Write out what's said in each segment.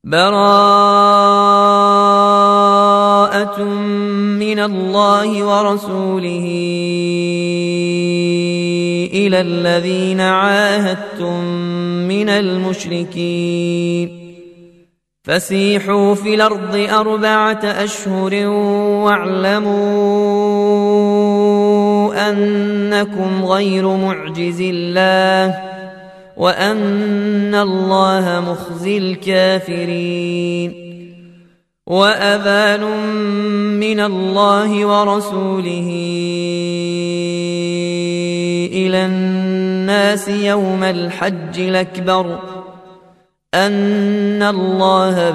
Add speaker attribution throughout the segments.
Speaker 1: براءة من الله ورسوله إلى الذين عاهدتم من المشركين فسيحوا في الأرض 4 أشهر واعلموا أنكم غير معجز الله وأن الله مخزي الكافرين وأذان من الله ورسوله إلى الناس يوم الحج الأكبر أن الله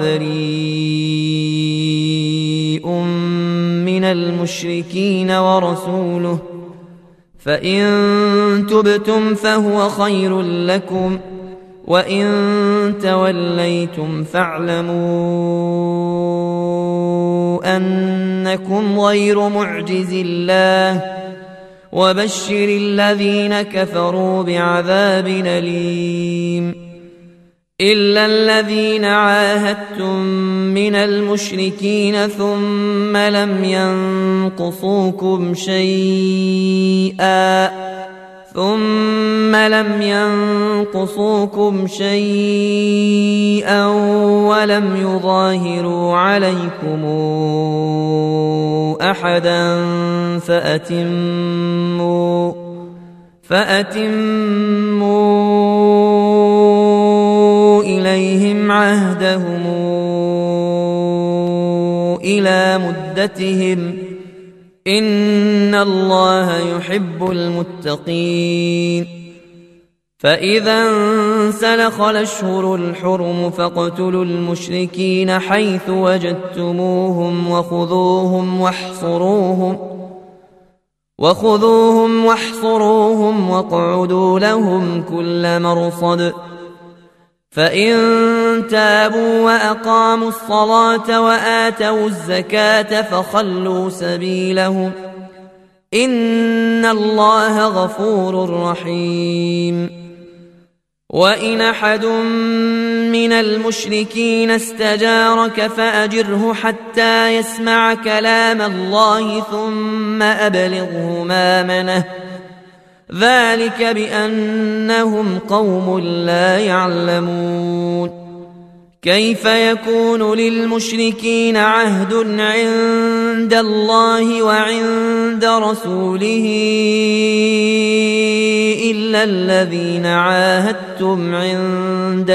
Speaker 1: بريء من المشركين ورسوله فإن تبتم فهو خير لكم وإن توليتم فاعلموا أنكم غير معجز الله وبشر الذين كفروا بعذاب أليم إلا الذين عاهدتم من المشركين ثم لم ينقصوكم شيئا ولم يظاهروا عليكم أحدا فأتموا إليهم عهدهم إلى مدتهم إن الله يحب المتقين فإذا انسلخ الأشهر الحرم فاقتلوا المشركين حيث وجدتموهم وخذوهم واحصروهم واقعدوا لهم كل مرصد فإن تابوا وأقاموا الصلاة وآتوا الزكاة فخلوا سبيلهم إن الله غفور رحيم وإن أحد من المشركين استجارك فأجره حتى يسمع كلام الله ثم أبلغه مأمنه ذلك بأنهم قوم لا يعلمون كيف يكون للمشركين عهد عند الله وعند رسوله إلا الذين عاهدتم عند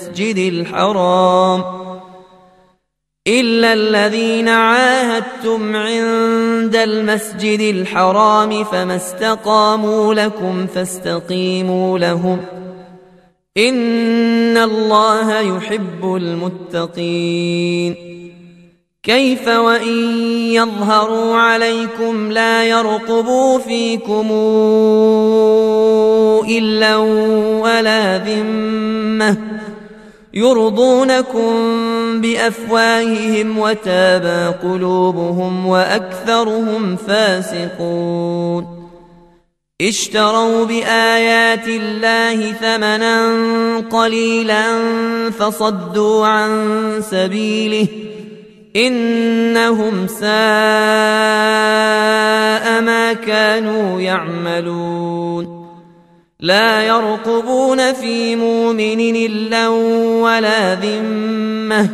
Speaker 1: المسجد الحرام فما استقاموا لكم فاستقيموا لهم إن الله يحب المتقين كيف وإن يظهروا عليكم لا يرقبوا فيكم إلا ولا ذمة يرضونكم بأفواههم وتابى قلوبهم وأكثرهم فاسقون اشتروا بآيات الله ثمنا قليلا فصدوا عن سبيله إنهم ساء ما كانوا يعملون لا يرقبون في مؤمن إلا ولا ذمة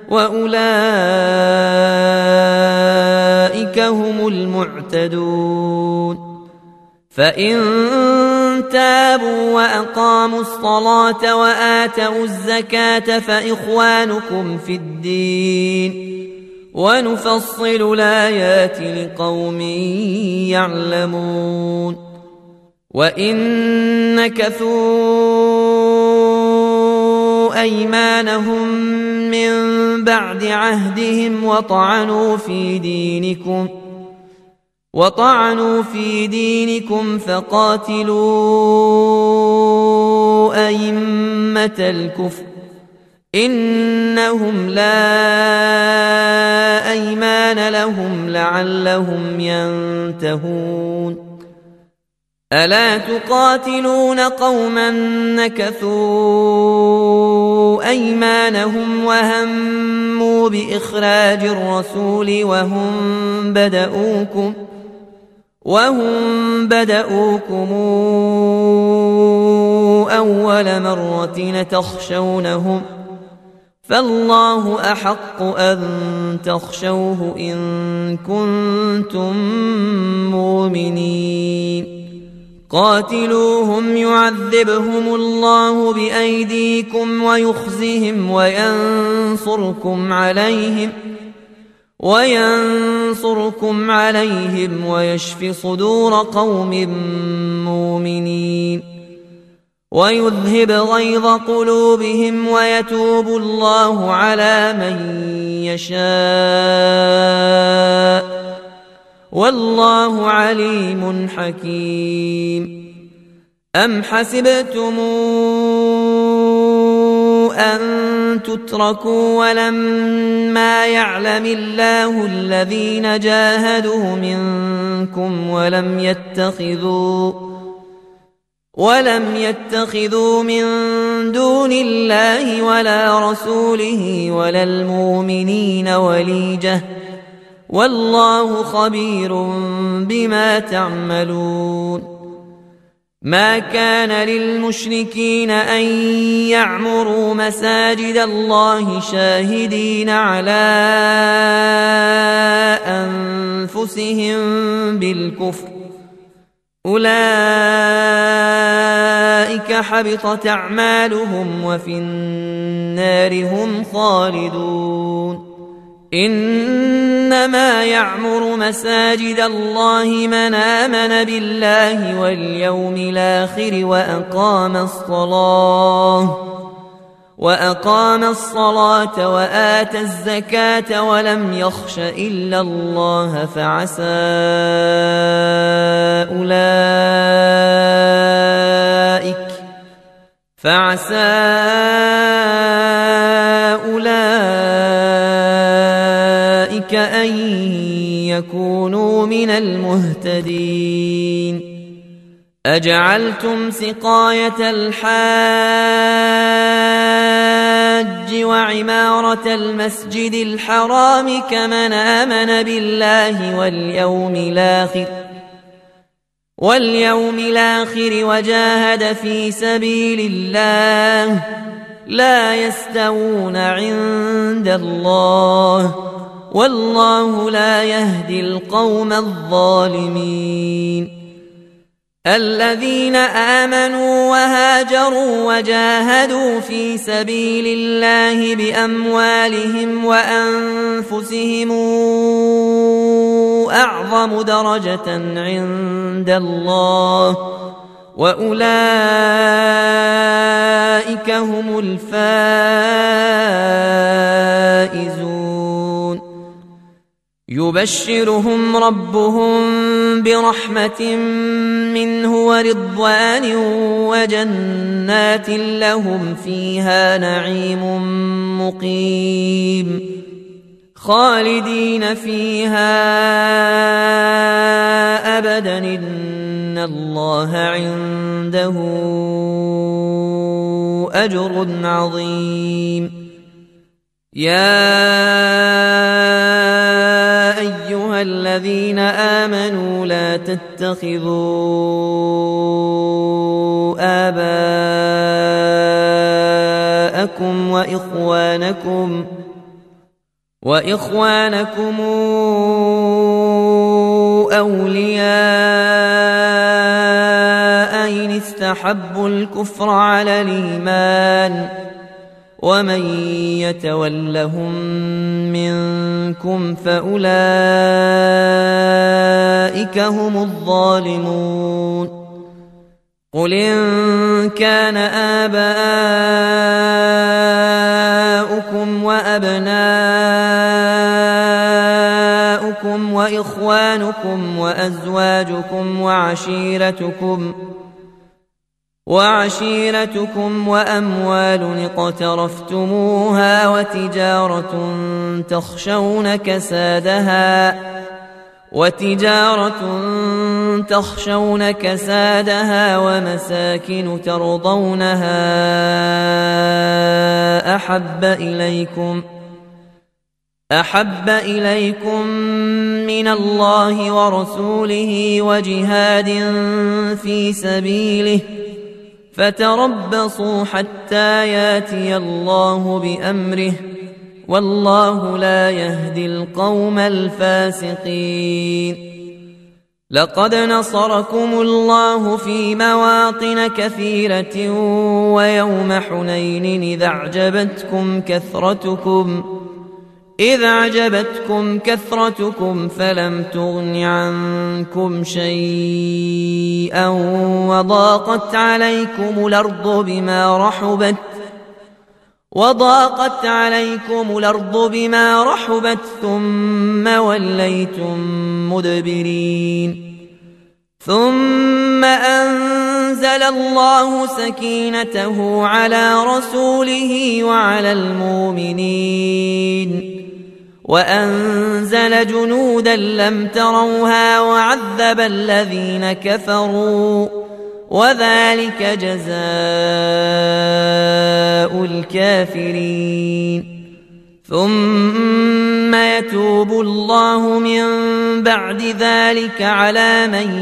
Speaker 1: وأولئك هم المعتدون فإن تابوا وأقاموا الصلاة وآتوا الزكاة فإخوانكم في الدين ونفصل الآيات لقوم يعلمون وإن نكثوا أيمانهم من بعد عهدهم وطعنوا في دينكم فقاتلوا أئمة الكفر إنهم لا أيمان لهم لعلهم ينتهون ألا تقاتلون قوما نكثوا أيمانهم وهموا بإخراج الرسول وهم بدؤوكم أول مرة تخشونهم فالله أحق أن تخشوه إن كنتم مؤمنين قاتلوهم يعذبهم الله بأيديكم ويخزهم وينصركم عليهم ويشف صدور قوم مؤمنين ويذهب غيظ قلوبهم ويتوب الله على من يشاء والله عليم حكيم أم حسبتم أن تتركوا ولما يعلم الله الذين جاهدوا منكم ولم يتخذوا من دون الله ولا رسوله ولا المؤمنين وليجة والله خبير بما تعملون ما كان للمشركين أن يعمروا مساجد الله شاهدين على أنفسهم بالكفر أولئك حبطت أعمالهم وفي النار هم خالدون إنما يعمر مساجد الله من آمن بالله واليوم الآخر وأقام الصلاة وآتى الزكاة ولم يخش إلا الله فعسى أولئك أن يكونوا من المهتدين أجعلتم سقاية الحاج وعمارة المسجد الحرام كمن آمن بالله واليوم الآخر وجاهد في سبيل الله لا يستوون عند الله والله لا يهدي القوم الظالمين الذين آمنوا وهاجروا وجاهدوا في سبيل الله بأموالهم وأنفسهم أعظم درجة عند الله وأولئك هم الفائزون يبشرهم ربهم برحمة منه ورضوان وجنات لهم فيها نعيم مقيم خالدين فيها أبدا إن الله عنده أجر عظيم يا أيها الذين آمنوا لا تتخذوا آباءكم وإخوانكم أولياء إن استحبوا الكفر على الإيمان ومن يتولهم منكم فأولئك هم الظالمون قل إن كان آباؤكم وأبناؤكم وإخوانكم وأزواجكم وعشيرتكم وأموال اقترفتموها وتجارة تخشون كسادها وتجارة تخشون كسادها ومساكن ترضونها أحب إليكم من الله ورسوله وجهاد في سبيله فتربصوا حتى ياتي الله بأمره والله لا يهدي القوم الفاسقين. لقد نصركم الله في مواطن كثيرة ويوم حنين إذ أعجبتكم كثرتكم فلم تغن عنكم شيئا وضاقت عليكم الأرض بما رحبت ثم وليتم مدبرين. ثم أنزل الله سكينته على رسوله وعلى المؤمنين وأنزل جنودا لم تروها وعذب الذين كفروا وذلك جزاء الكافرين. ثم يتوب الله من بعد ذلك على من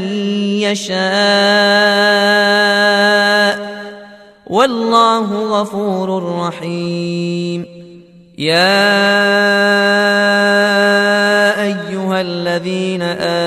Speaker 1: يشاء والله غفور رحيم. يا أيها الذين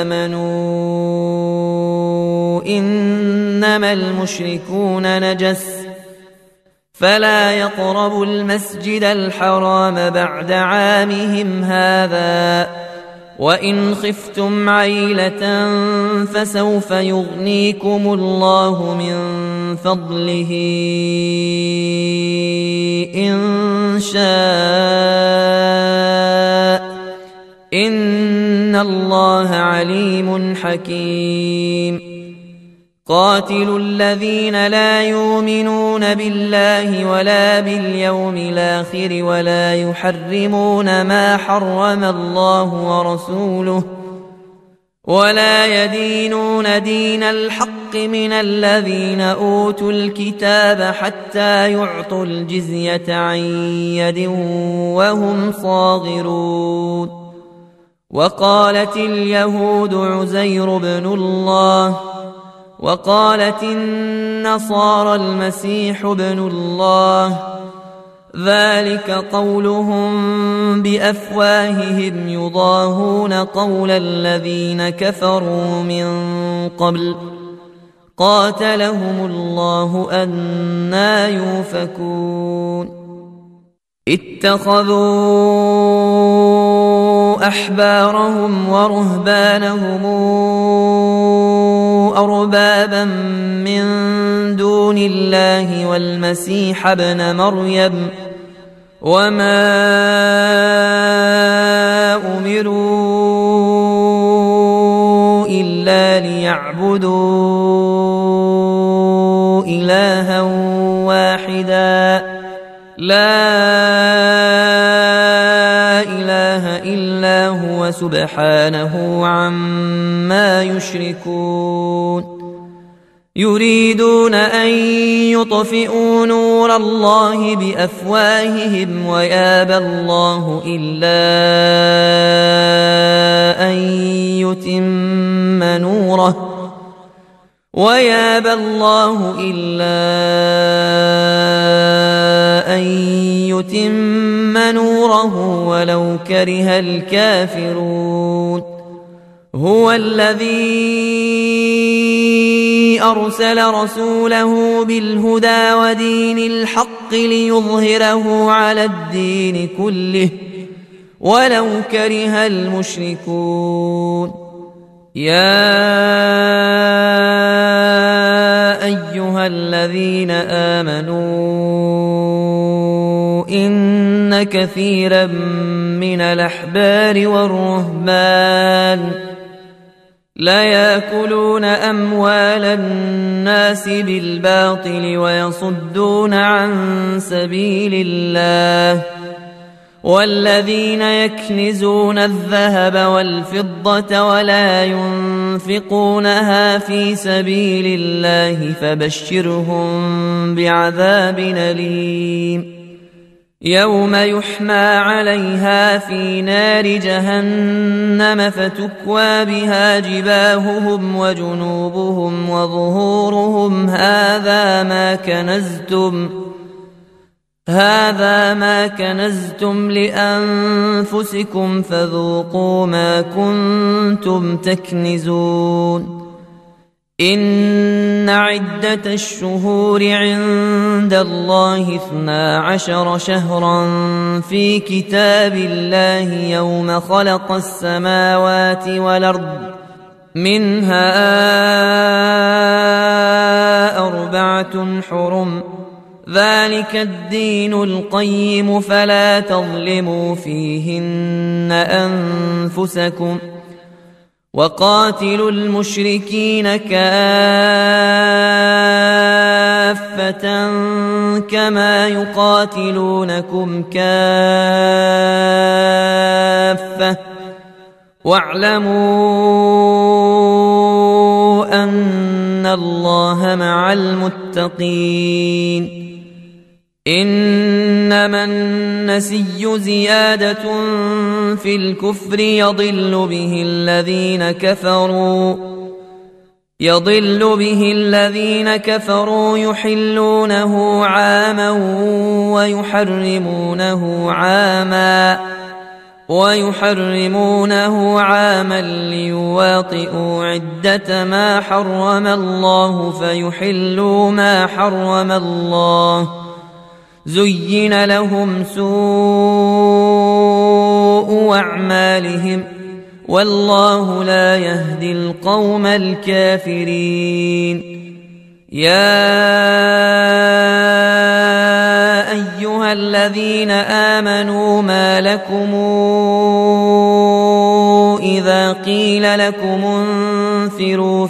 Speaker 1: آمنوا إنما المشركون نجس فلا يقربوا المسجد الحرام بعد عامهم هذا وإن خفتم عيلة فسوف يغنيكم الله من فضله إن شاء إن الله عليم حكيم. قاتلوا الذين لا يؤمنون بالله ولا باليوم الآخر ولا يحرمون ما حرم الله ورسوله ولا يدينون دين الحق من الذين أوتوا الكتاب حتى يعطوا الجزية عن يد وهم صاغرون. وقالت اليهود عزير بن الله وقالت النصارى المسيح ابن الله ذلك قولهم بأفواههم يضاهون قول الذين كفروا من قبل قاتلهم الله أنى يؤفكون. اتخذوا أحبارهم ورهبانهم أربابا من دون الله والمسيح ابن مريم وما أمروا إلا ليعبدوا إلها واحدا لا إله إلا هو سبحانه عما يشركون. يريدون أن يطفئوا نور الله بأفواههم ويابى الله إلا أن يتم نوره ولو كره الكافرون. هو الذي أرسل رسوله بالهدى ودين الحق ليظهره على الدين كله ولو كره المشركون. يا أيها الذين آمنوا إن كثيرا من الأحبار والرهبان لا يأكلون أموال الناس بالباطل ويصدون عن سبيل الله والذين يكنزون الذهب والفضة ولا ينفقونها في سبيل الله فبشرهم بعذاب أليم يوم يحمى عليها في نار جهنم فتكوى بها جباههم وجنوبهم وظهورهم هذا ما كنزتم لأنفسكم فذوقوا ما كنتم تكنزون إن عدة الشهور عند الله 12 شهرا في كتاب الله يوم خلق السماوات والأرض منها 4 حرم ذلك الدين القيم فلا تظلموا فيهن أنفسكم وقاتلوا المشركين كافة كما يقاتلونكم كافة واعلموا أن الله مع المتقين إنما النسي زيادة في الكفر يضل به الذين كفروا يحلونه عاما ويحرمونه عاما ليواطئوا عدة ما حرم الله فيحلوا ما حرم الله زين لهم سوء أعمالهم والله لا يهدي القوم الكافرين يا أيها الذين آمنوا ما لكم إذا قيل لكم انفروا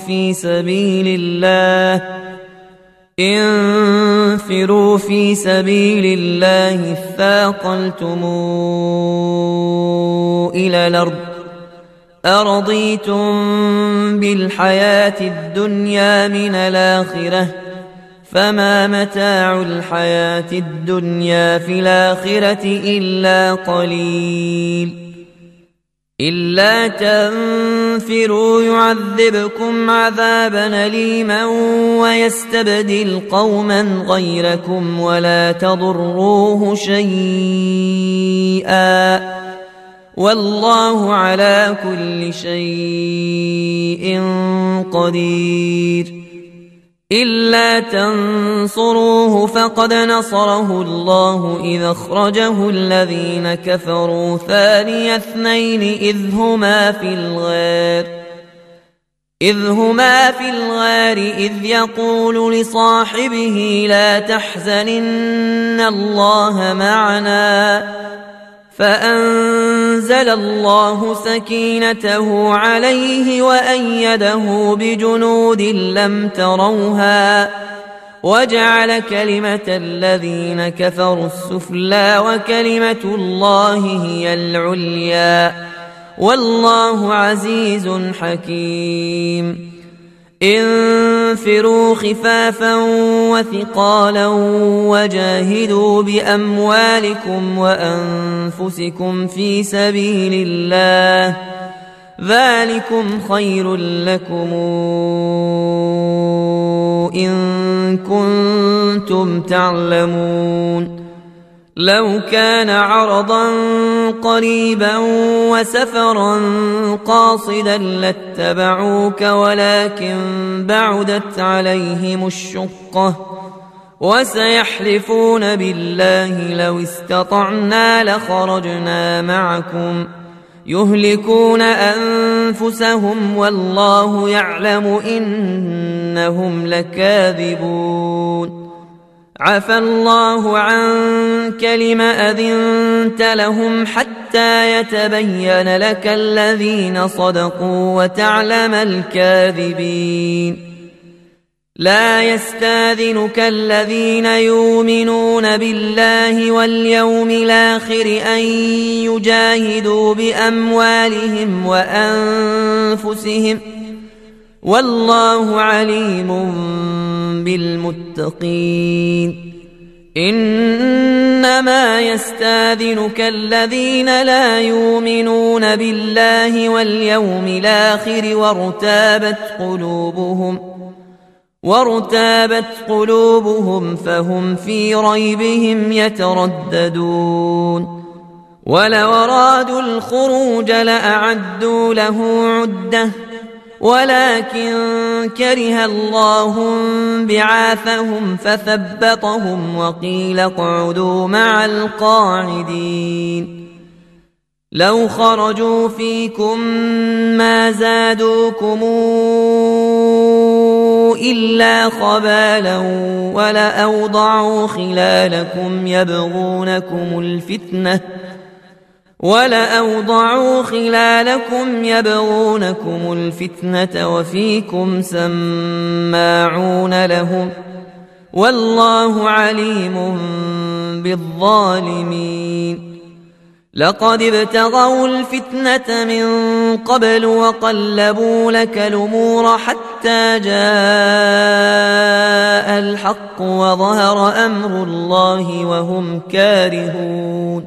Speaker 1: في سبيل الله اثاقلتم إلى الأرض أرضيتم بالحياة الدنيا من الآخرة فما متاع الحياة الدنيا في الآخرة إلا قليل إلا تنفروا يعذبكم عذابا أليما ويستبدل قوما غيركم ولا تضروه شيئا والله على كل شيء قدير إلا تنصروه فقد نصره الله إذ أخرجه الذين كفروا ثاني اثنين إذ هما في الغار إذ يقول لصاحبه لا تحزن إن الله معنا فأنزل الله سكينته عليه وأيده بجنود لم تروها وجعل كلمة الذين كفروا السفلى وكلمة الله هي العليا والله عزيز حكيم انفروا خفافا وثقالا وجاهدوا بأموالكم وأنفسكم في سبيل الله ذلكم خير لكم إن كنتم تعلمون لو كان عرضا قريبا وسفرا قاصدا لاتبعوك ولكن بعدت عليهم الشقة وسيحلفون بالله لو استطعنا لخرجنا معكم يهلكون أنفسهم والله يعلم إنهم لكاذبون عفى الله عنك لم أذنت لهم حتى يتبين لك الذين صدقوا وتعلم الكاذبين لا يستاذنك الذين يؤمنون بالله واليوم الآخر أن يجاهدوا بأموالهم وأنفسهم والله عليم بالمتقين إنما يستاذنك الذين لا يؤمنون بالله واليوم الآخر وارتابت قلوبهم فهم في ريبهم يترددون ولو أرادوا الخروج لأعدوا له عدة ولكن كره الله بعاثهم فثبطهم وقيل اقعدوا مع القاعدين لو خرجوا فيكم ما زادوكم إلا خبالا ولأوضعوا خلالكم يبغونكم الفتنة وفيكم سماعون لهم والله عليم بالظالمين لقد ابتغوا الفتنة من قبل وقلبوا لك الأمور حتى جاء الحق وظهر أمر الله وهم كارهون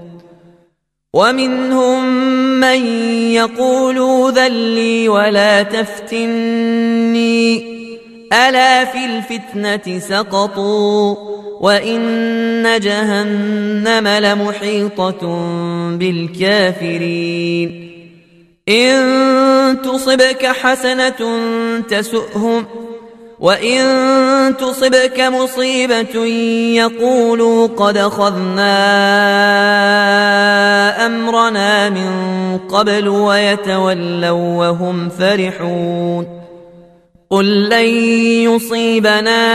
Speaker 1: ومنهم من يقول ذلي ولا تفتني ألا في الفتنة سقطوا وإن جهنم لمحيطة بالكافرين إن تصبك حسنة تسؤهم وإن تصبك مصيبة يقولوا قد أخذنا أمرنا من قبل ويتولوا وهم فرحون قل لن يصيبنا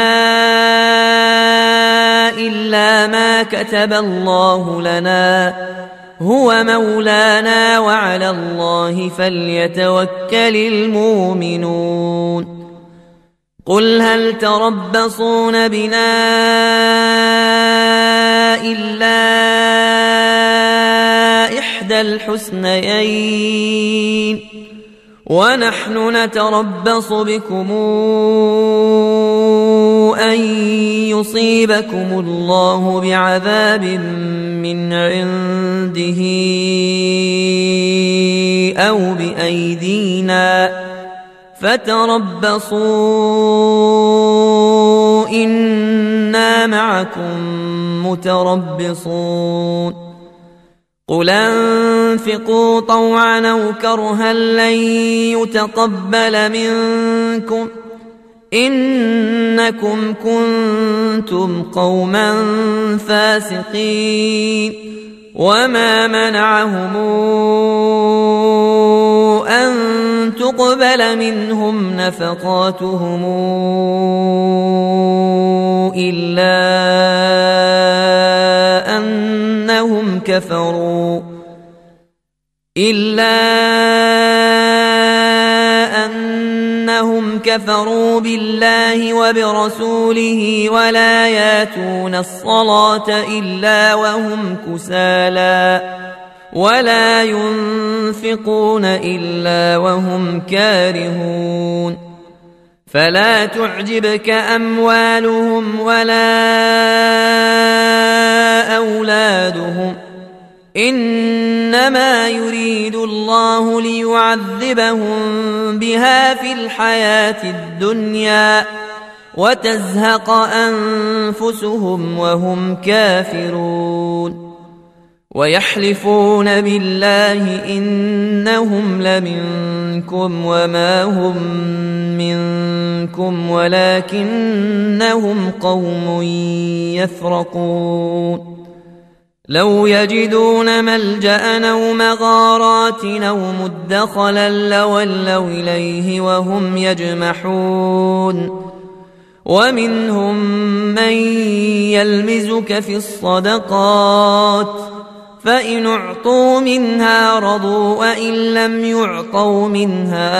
Speaker 1: إلا ما كتب الله لنا هو مولانا وعلى الله فليتوكل المؤمنون قل هل تربصون بنا إلا إحدى الحسنيين ونحن نتربص بكم أن يصيبكم الله بعذاب من عنده أو بأيدينا فتربصوا إنا معكم متربصون قل انفقوا طوعا أو كرها لن يتقبل منكم إنكم كنتم قوما فاسقين وما منعهم أن تقبل منهم نفقاتهم إلا أنهم كفروا بالله وبرسوله ولا ياتون الصلاة إلا وهم كسالى ولا ينفقون إلا وهم كارهون فلا تعجبك أموالهم ولا أولادهم إنما يريد الله ليعذبهم بها في الحياة الدنيا وتزهق أنفسهم وهم كافرون ويحلفون بالله إنهم لمنكم وما هم منكم ولكنهم قوم يفرقون لو يجدون ملجأ أو مغارات أو مدخلا لولوا إليه وهم يجمحون ومنهم من يلمزك في الصدقات فإن أعطوا منها رضوا وإن لم يعطوا منها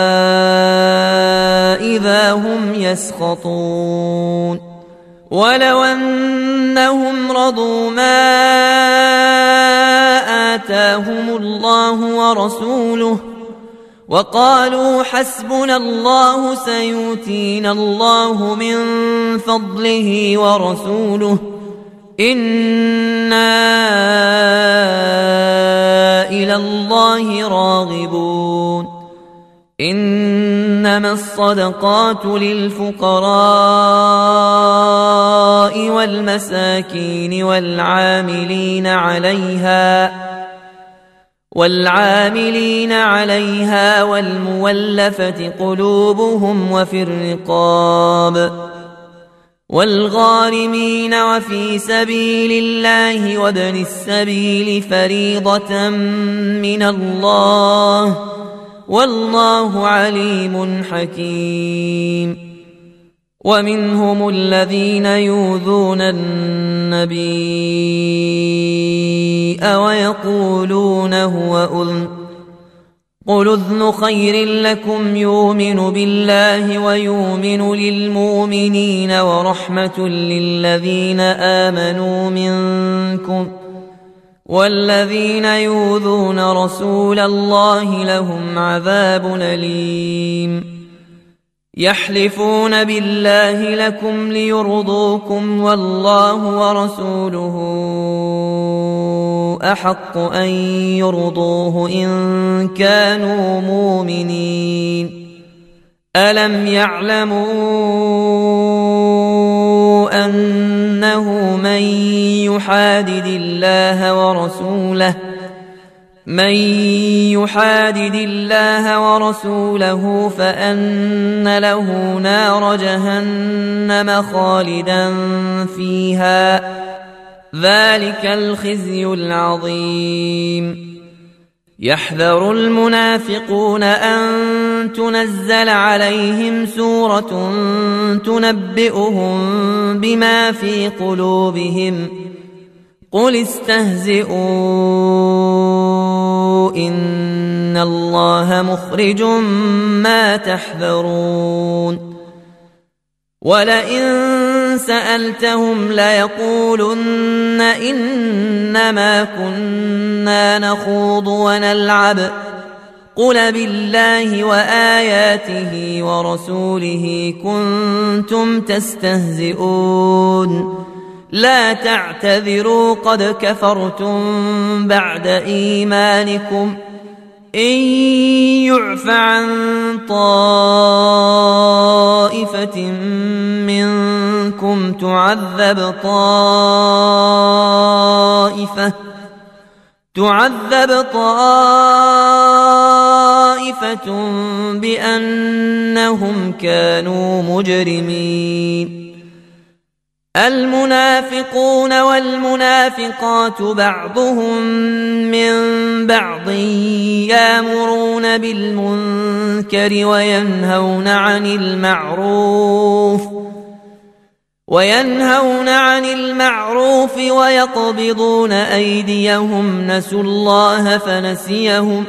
Speaker 1: إذا هم يسخطون ولو أنهم رضوا ما آتاهم الله ورسوله وقالوا حسبنا الله سيؤتينا الله من فضله ورسوله إنا إلى الله راغبون إنما الصدقات للفقراء والمساكين والعاملين عليها والمولفة قلوبهم وفي الرقاب والغارمين وفي سبيل الله وابن السبيل فريضة من الله والله عليم حكيم ومنهم الذين يؤذون النبي ويقولون هو أذن قل أذن خير لكم يؤمن بالله ويؤمن للمؤمنين ورحمة للذين آمنوا منكم والذين يؤذون رسول الله لهم عذاب أليم يحلفون بالله لكم ليرضوكم والله ورسوله أحق أن يرضوه إن كانوا مؤمنين ألم يعلموا أنه من يحادد الله ورسوله فأن له نار جهنم خالدا فيها ذلك الخزي العظيم يحذر المنافقون أن تنزل عليهم سورة تنبئهم بما في قلوبهم قل استهزئوا إن الله مخرج ما تحذرون ولئن سألتهم ليقولن إنما كنا نخوض ونلعب قل بالله وآياته ورسوله كنتم تستهزئون لا تعتذروا قد كفرتم بعد إيمانكم إن يعف عن طائفة منكم تعذب طائفة بأنهم كانوا مجرمين المنافقون والمنافقات بعضهم من بعض يأمرون بالمنكر وينهون عن المعروف ويقبضون أيديهم نسوا الله فنسيهم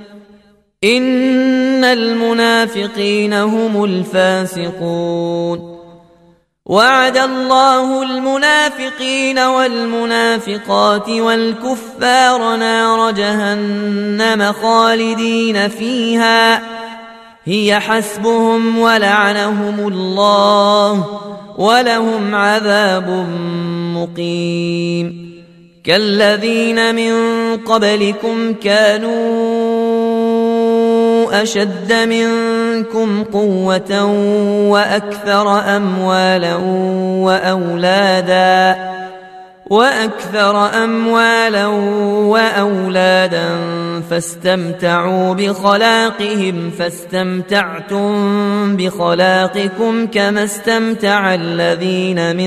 Speaker 1: إن المنافقين هم الفاسقون وعد الله المنافقين والمنافقات والكفار نار جهنم خالدين فيها هي حسبهم ولعنهم الله ولهم عذاب مقيم كالذين من قبلكم كانوا أشد منكم قوة وأكثر أموالا وأولادا فاستمتعوا بخلاقهم فاستمتعتم بخلاقكم كما استمتع الذين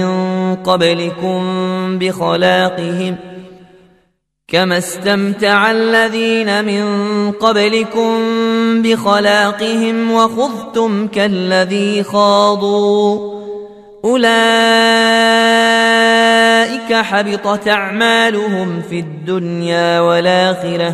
Speaker 1: من قبلكم بخلاقهم وخضتم كالذي خاضوا أولئك أولئك حبطت أعمالهم في الدنيا والآخرة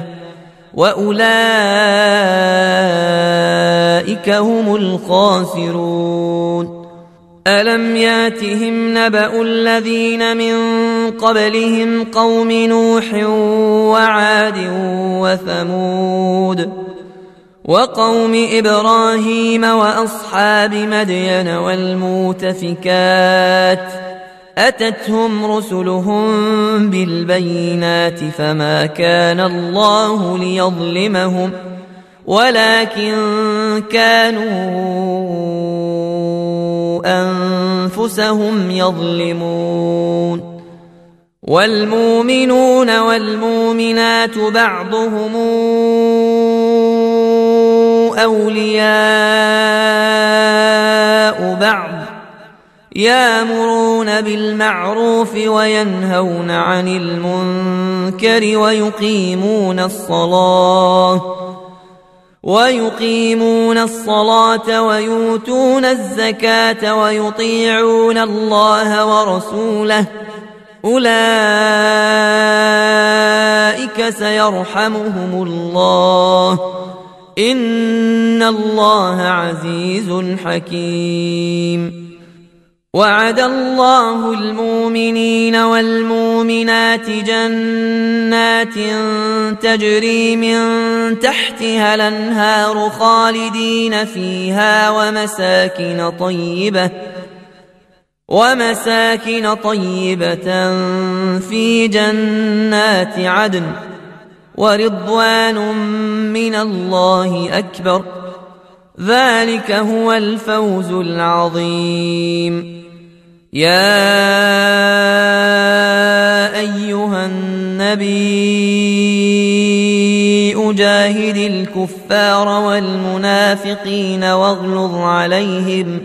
Speaker 1: وأولئك هم الخاسرون. ألم ياتهم نبأ الذين من قبلهم قوم نوح وعاد وثمود وقوم إبراهيم وأصحاب مدين والمؤتفكات أتتهم رسلهم بالبينات فما كان الله ليظلمهم ولكن كانوا أنفسهم يظلمون. والمؤمنون والمؤمنات بعضهم أولياء بعض يأمرون بالمعروف وينهون عن المنكر ويقيمون الصلاة ويؤتون الزكاة ويطيعون الله ورسوله أولئك سيرحمهم الله إن الله عزيز حكيم. وعد الله المؤمنين والمؤمنات جنات تجري من تحتها الأنهار خالدين فيها ومساكن طيبة في جنات عدن ورضوان من الله أكبر ذلك هو الفوز العظيم. يا أيها النبي أجاهد الكفار والمنافقين واغلظ عليهم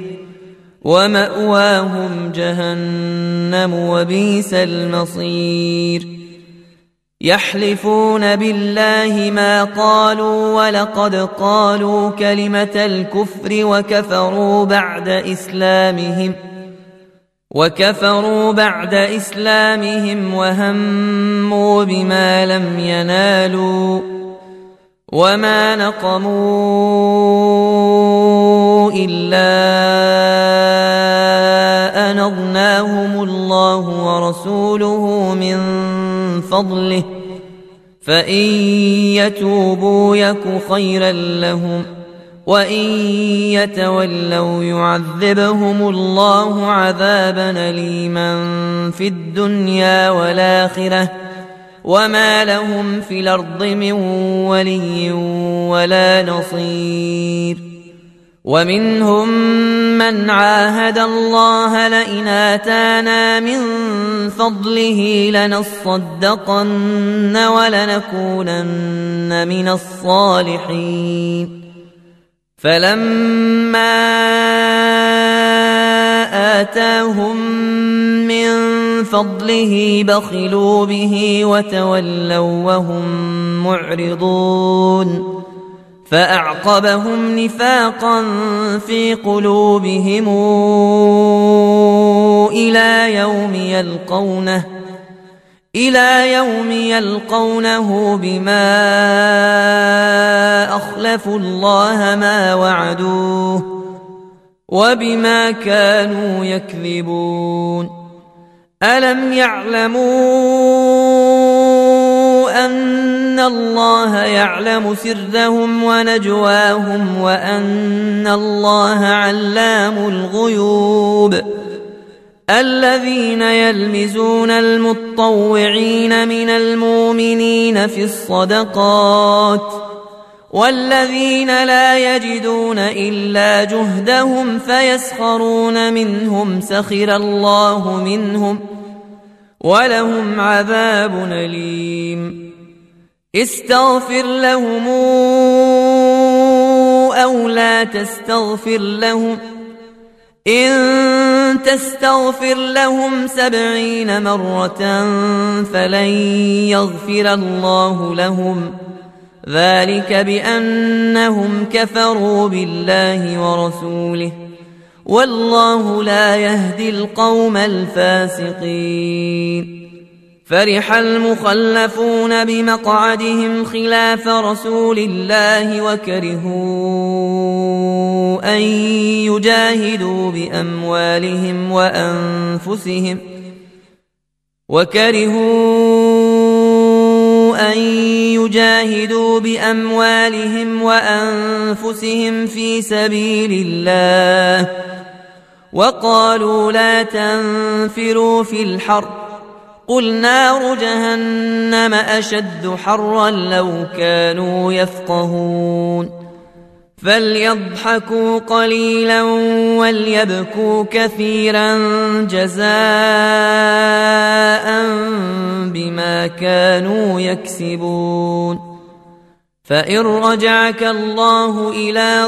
Speaker 1: ومأواهم جهنم وبئس المصير. يحلفون بالله ما قالوا ولقد قالوا كلمة الكفر وكفروا بعد إسلامهم وهموا بما لم ينالوا وما نقموا إلا أن أغناهم الله ورسوله من فضله فإن يتوبوا يك خيرا لهم وإن يتولوا يعذبهم الله عذابا أليما في الدنيا والآخرة وما لهم في الأرض من ولي ولا نصير. ومنهم من عاهد الله لئن آتانا من فضله لنصدقن ولنكونن من الصالحين فلما آتاهم من فضله بخلوا به وتولوا وهم معرضون فأعقبهم نفاقا في قلوبهم إلى يوم يلقونه بما أخلفوا الله ما وعدوه وبما كانوا يكذبون. ألم يعلموا أن الله يعلم سرهم ونجواهم وأن الله علام الغيوب. الذين يلمزون المطوعين من المؤمنين في الصدقات والذين لا يجدون إلا جهدهم فيسخرون منهم سخر الله منهم ولهم عذاب أليم. استغفر لهم أو لا تستغفر لهم إن تستغفر لهم 70 مرة فلن يغفر الله لهم ذلك بأنهم كفروا بالله ورسوله والله لا يهدي القوم الفاسقين. فرح المخلفون بمقعدهم خلاف رسول الله وكرهوا أن يجاهدوا بأموالهم وأنفسهم في سبيل الله، وقالوا لا تنفروا في الحر قل نار جهنم أشد حرا لو كانوا يفقهون. فليضحكوا قليلا وليبكوا كثيرا جزاء بما كانوا يكسبون. فإن رجعك الله إلى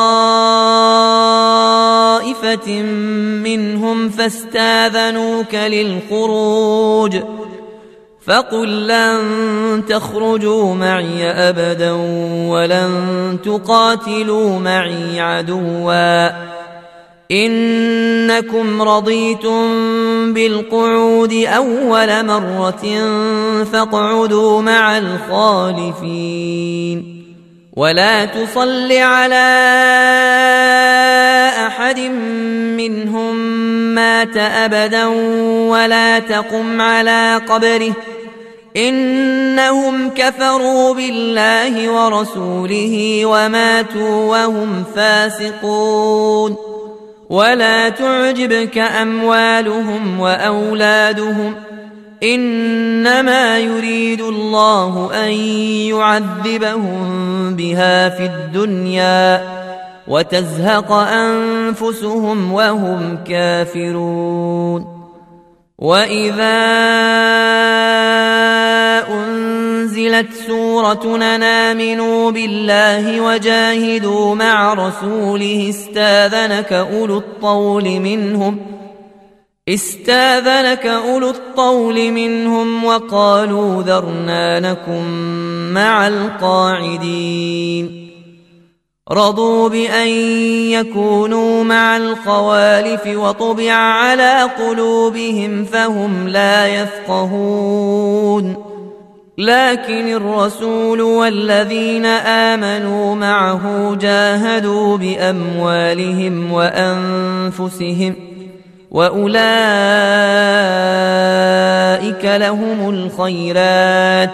Speaker 1: طائفة منهم فاستاذنوك للخروج فقل لن تخرجوا معي أبدا ولن تقاتلوا معي عدوا إنكم رضيتم بالقعود أول مرة فاقعدوا مع الخالفين. ولا تصل على أحد منهم مات أبدا ولا تقم على قبره إنهم كفروا بالله ورسوله وماتوا وهم فاسقون. ولا تعجبك أموالهم وأولادهم إنما يريد الله أن يعذبهم بها في الدنيا وتزهق أنفسهم وهم كافرون. وإذا أنزلت سورة أن آمنوا بالله وجاهدوا مع رسوله استاذنك أولو الطول منهم وقالوا ذرنا نكن مع القاعدين. رضوا بأن يكونوا مع الخوالف وطبع على قلوبهم فهم لا يفقهون. لكن الرسول والذين آمنوا معه جاهدوا بأموالهم وأنفسهم وأولئك لهم الخيرات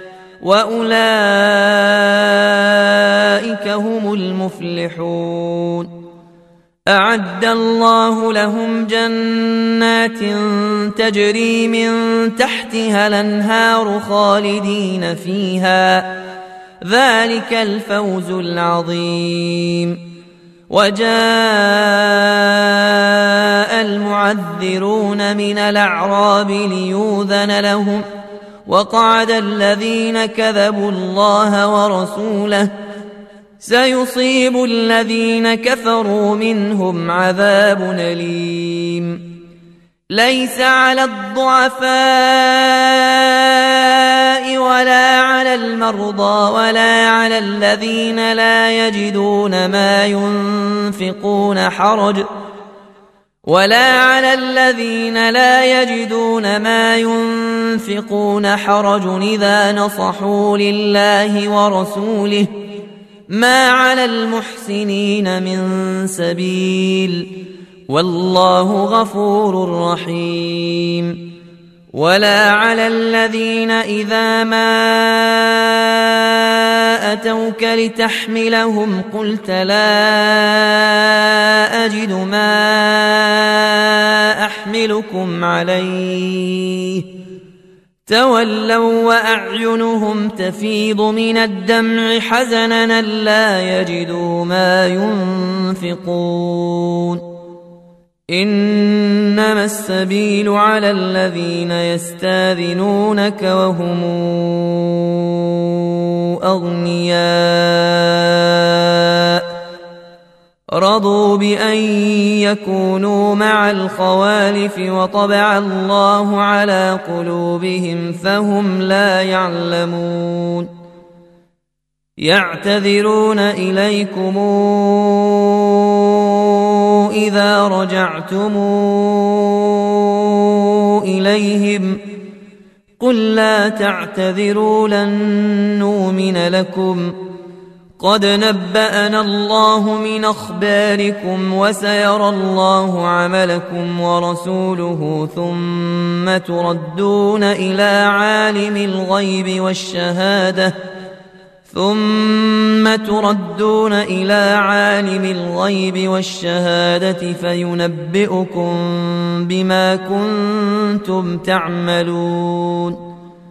Speaker 1: وأولئك هم المفلحون. أعد الله لهم جنات تجري من تحتها الأنهار خالدين فيها ذلك الفوز العظيم. وجاء المعذرون من الأعراب ليؤذن لهم وقعد الذين كذبوا الله ورسوله سيصيب الذين كفروا منهم عذاب أليم. ليس على الضعفاء ولا على المرضى ولا على الذين لا يجدون ما ينفقون حرج إذا نصحوا لله ورسوله ما على المحسنين من سبيل والله غفور رحيم. ولا على الذين إذا ما أتوك لتحملهم قلت لا أجد ما أحملكم عليه تولوا وأعينهم تفيض من الدمع حزنا لا يجدوا ما ينفقون. إنما السبيل على الذين يستاذنونك وهم أغنياء رضوا بأن يكونوا مع الخوالف وطبع الله على قلوبهم فهم لا يعلمون. يعتذرون إليكم إذا رجعتم إليهم قل لا تعتذروا لن نؤمن لكم قد نبأنا الله من أخباركم وسيرى الله عملكم ورسوله ثم تردون إلى عالم الغيب والشهادة فينبئكم بما كنتم تعملون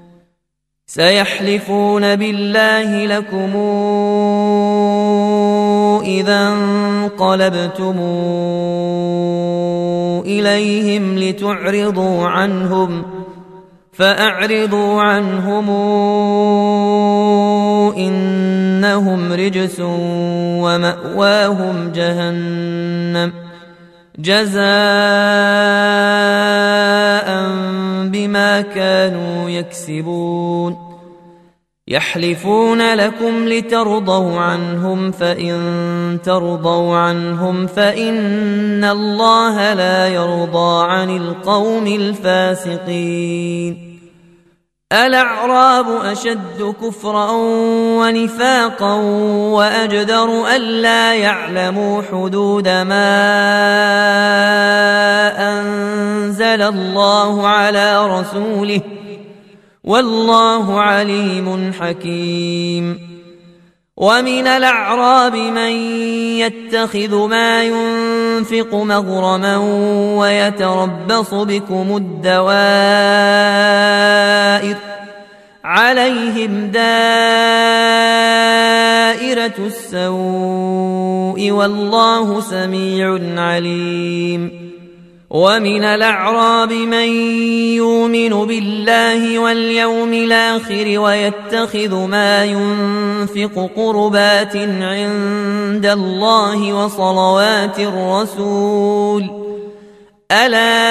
Speaker 1: سيحلفون بالله لكم إذا انقلبتم إليهم لتعرضوا عنهم فأعرضوا عنهم إنهم رجس ومأواهم جهنم جزاء بما كانوا يكسبون يحلفون لكم لترضوا عنهم فإن ترضوا عنهم فإن الله لا يرضى عن القوم الفاسقين الأعراب أشد كفرا ونفاقا وأجدر ألا يعلموا حدود ما أنزل الله على رسوله والله عليم حكيم ومن الأعراب من يتخذ ما ينفق مغرما ويتربص بكم الدوائر عليهم دائرة السوء والله سميع عليم ومن الأعراب من يؤمن بالله واليوم الآخر ويتخذ ما ينفق قربات عند الله وصلوات الرسول ألا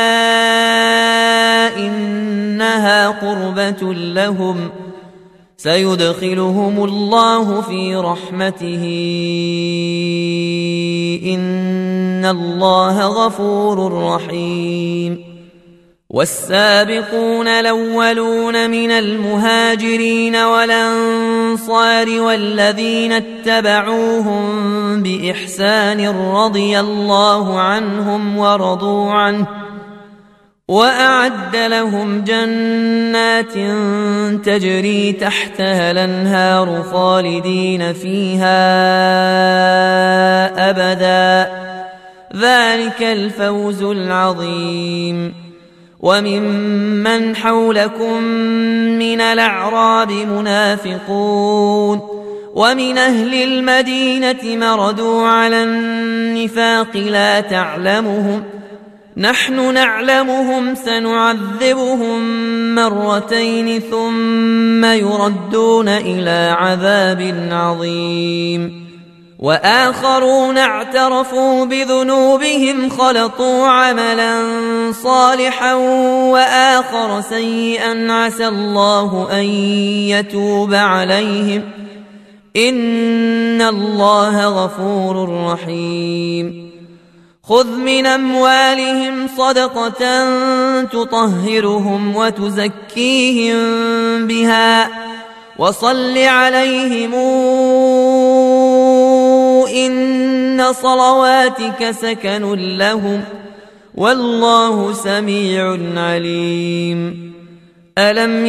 Speaker 1: إنها قربة لهم سيدخلهم الله في رحمته إن الله غفور رحيم والسابقون الأولون من المهاجرين والأنصار والذين اتبعوهم بإحسان رضي الله عنهم ورضوا عنه وأعد لهم جنات تجري تحتها الأنهار خالدين فيها أبدا ذلك الفوز العظيم وممن حولكم من الأعراب منافقون ومن أهل المدينة مردوا على النفاق لا تعلمهم نحن نعلمهم سنعذبهم مرتين ثم يردون إلى عذاب عظيم وآخرون اعترفوا بذنوبهم خلطوا عملا صالحا وآخر سيئا عسى الله أن يتوب عليهم إن الله غفور رحيم خذ من أموالهم صدقة تطهرهم وتزكيهم بها وصل عليهم إن صلواتك سكن لهم والله سميع عليم ألم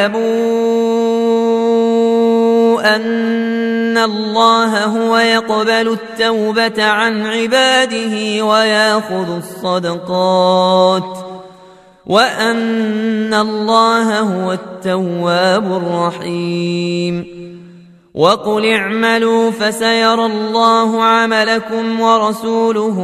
Speaker 1: يعلموا أن الله هو يقبل التوبة عن عباده ويأخذ الصدقات وأن الله هو التواب الرحيم وقل اعملوا فسيرى الله عملكم ورسوله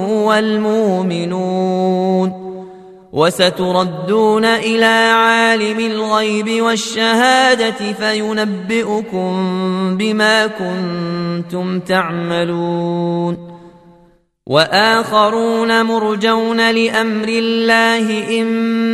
Speaker 1: والمؤمنون وستردون إلى عالم الغيب والشهادة فينبئكم بما كنتم تعملون وآخرون مرجون لأمر الله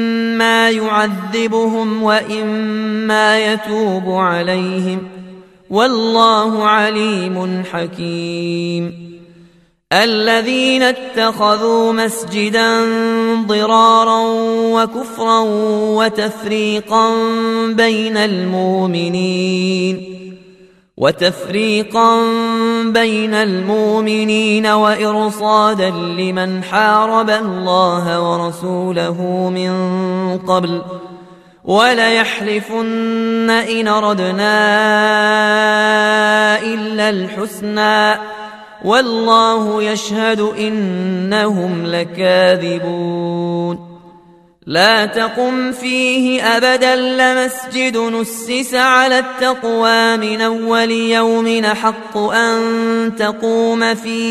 Speaker 1: إما يعذبهم وإما يتوب عليهم والله عليم حكيم. الذين اتخذوا مسجدا ضرارا وكفرا وتفريقا بين المؤمنين وإرصادا لمن حارب الله ورسوله من قبل وليحلفن إن أردنا إلا الحسنى والله يشهد إنهم لكاذبون. لا تقم فيه أبدا لمسجد نسس على التقوى من أول يوم حق أن تقوم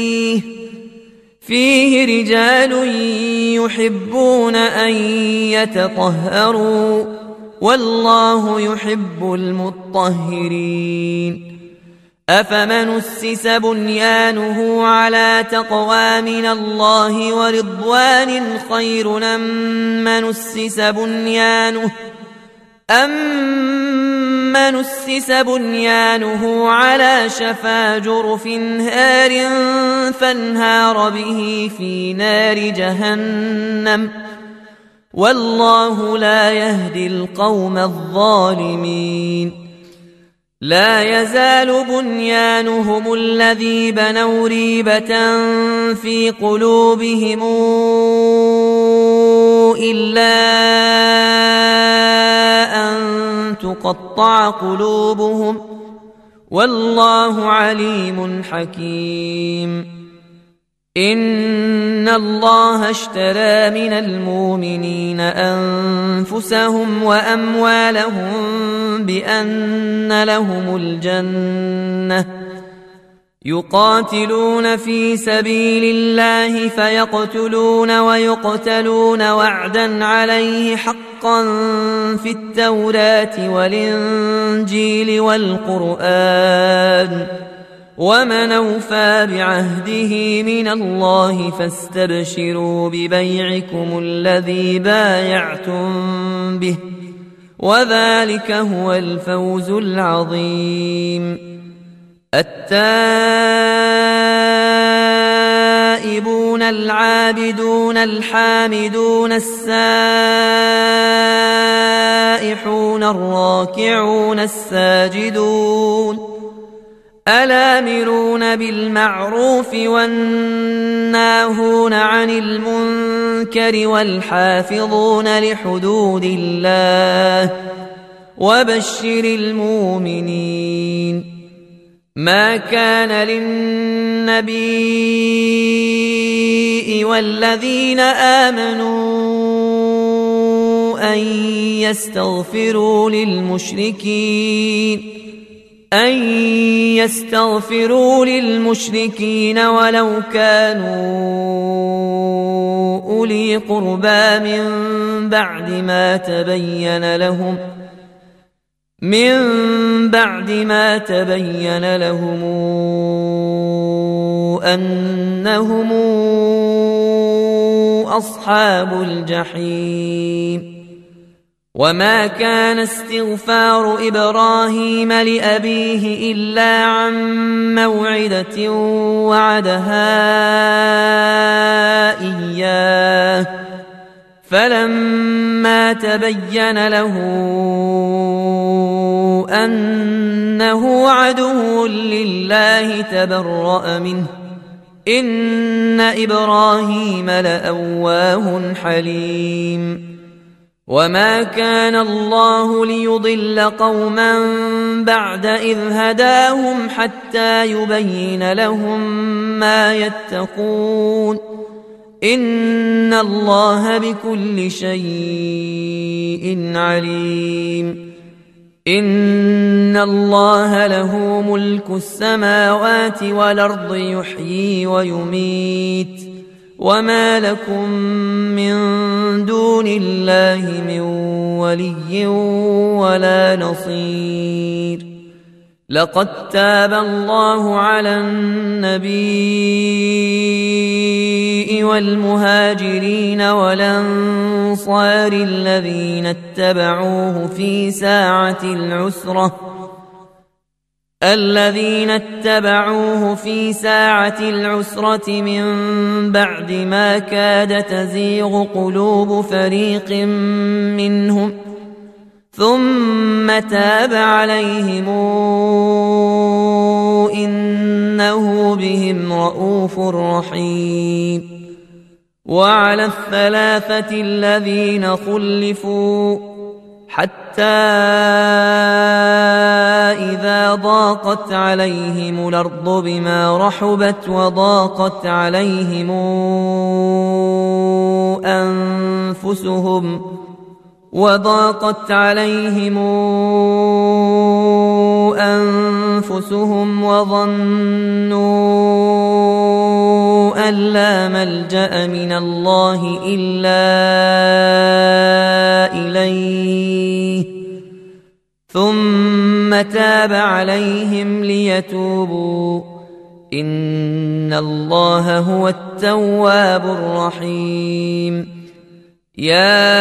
Speaker 1: فيه رجال يحبون أن يتطهروا والله يحب المطهرين. أفمن أسس بنيانه على تقوى من الله ورضوان خير أمن أسس بنيانه على شفا جرف هار فانهار به في نار جهنم والله لا يهدي القوم الظالمين. لا يزال بنيانهم الذي بنوا ريبة في قلوبهم إلا أن تقطع قلوبهم والله عليم حكيم. إن الله اشترى من المؤمنين أنفسهم وأموالهم بأن لهم الجنة يقاتلون في سبيل الله فيقتلون ويقتلون وعدا عليه حقا في التوراة والإنجيل والقرآن ومن أوفى بعهده من الله فاستبشروا ببيعكم الذي بايعتم به وذلك هو الفوز العظيم. التائبون العابدون الحامدون السائحون الراكعون الساجدون الآمرون بالمعروف والناهون عن المنكر والحافظون لحدود الله وبشر المؤمنين. ما كان للنبي والذين آمنوا أن يستغفروا للمشركين ولو كانوا أولي قربى من بعد ما تبين لهم أنهم أصحاب الجحيم. وما كان استغفار إبراهيم لأبيه إلا عن موعدة وعدها إياه فلما تبين له أنه عدو لله تبرأ منه إن إبراهيم لأواه حليم. وما كان الله ليضل قوما بعد إذ هداهم حتى يبين لهم ما يتقون إن الله بكل شيء عليم. إن الله له ملك السماوات والأرض يحيي ويميت وما لكم من دون الله من ولي ولا نصير. لقد تاب الله على النبي والمهاجرين والأنصار الذين اتبعوه في ساعة العسرة الذين اتبعوه في ساعة العسرة من بعد ما كاد تزيغ قلوب فريق منهم ثم تاب عليهم إنه بهم رءوف رحيم. وعلى الثلاثة الذين خلفوا حتى إذا ضاقت عليهم الأرض بما رحبت وضاقت عليهم أنفسهم وظنوا أن لا ملجأ من الله إلا إليه ثم تاب عليهم ليتوبوا إن الله هو التواب الرحيم. يا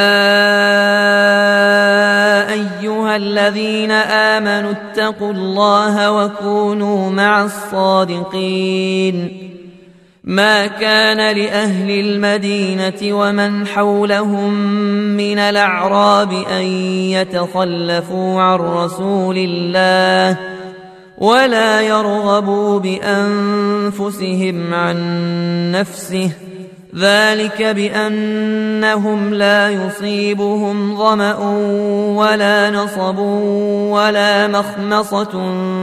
Speaker 1: أيها الذين آمنوا اتقوا الله وكونوا مع الصادقين. ما كان لأهل المدينة ومن حولهم من الأعراب أن يتخلفوا عن رسول الله ولا يرغبوا بأنفسهم عن نفسه ذلك بأنهم لا يصيبهم ظمأ ولا نصب ولا مخمصة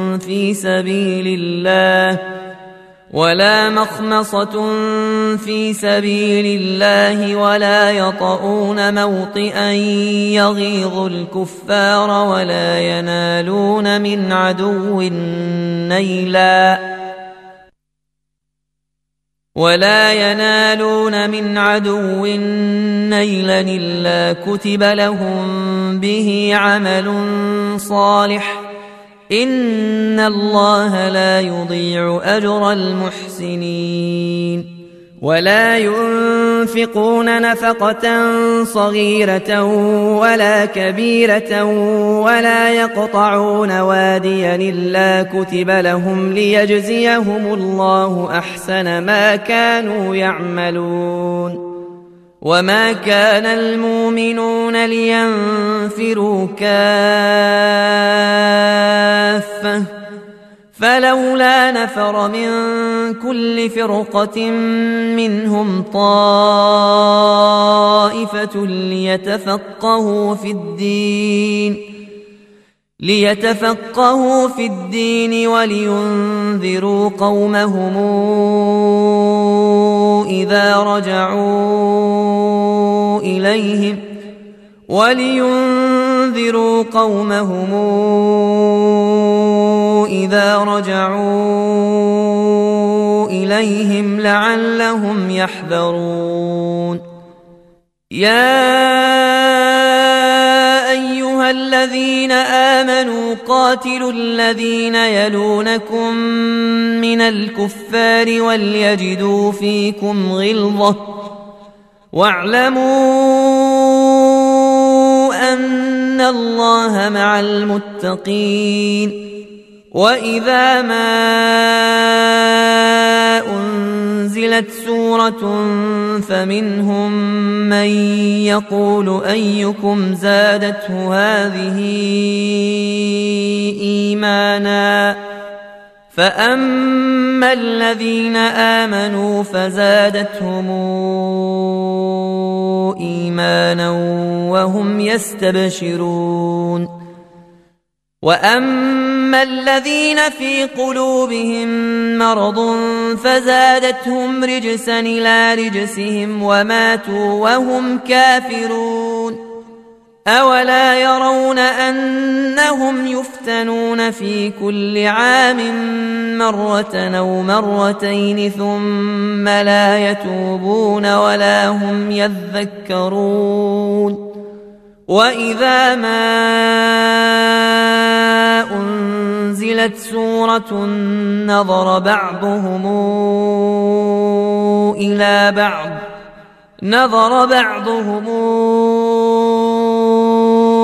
Speaker 1: في سبيل الله ولا يطؤون موطئا يغيظ الكفار ولا ينالون من عدو نيلا إلا كتب لهم به عمل صالح إن الله لا يضيع أجر المحسنين. ولا ينفقون نفقة صغيرة ولا كبيرة ولا يقطعون واديا إلا كتب لهم ليجزيهم الله أحسن ما كانوا يعملون. وما كان المؤمنون لينفروا كافة فلولا نفر من كل فرقة منهم طائفة ليتفقهوا في الدين ولينذروا قومهم إذا رجعوا إليهم لعلهم يحذرون. يا أيها الذين آمنوا قاتلوا الذين يلونكم من الكفار وليجدوا فيكم غلظة واعلموا أن الله مع المتقين. وإذا ما أنزلت سورة فمنهم من يقول أيكم زادته هذه إيمانا فأما الذين آمنوا فزادتهم إيمانا وهم يستبشرون. وأما الذين في قلوبهم مرض فزادتهم رجسا إلى رجسهم وماتوا وهم كافرون. أولا يرون أنهم يفتنون في كل عام مرة أو مرتين ثم لا يتوبون ولا هم يذكرون. وإذا ما أنزلت سورة نظر بعضهم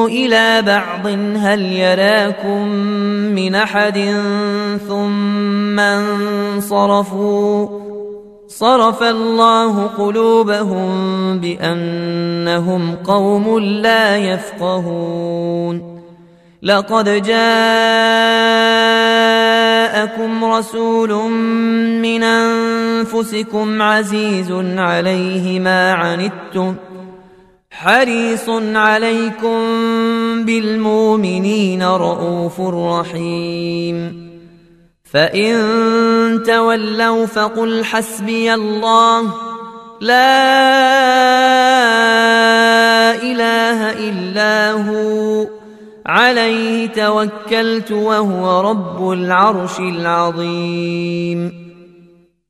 Speaker 1: إلى بعض هل يراكم من أحد ثم انصرفوا صرف الله قلوبهم بأنهم قوم لا يفقهون لقد جاءكم رسول من أنفسكم عزيز عليه ما عنتم حريص عليكم بالمؤمنين رءوف رحيم فإن تولوا فقل حسبي الله لا إله إلا هو عليه توكلت وهو رب العرش العظيم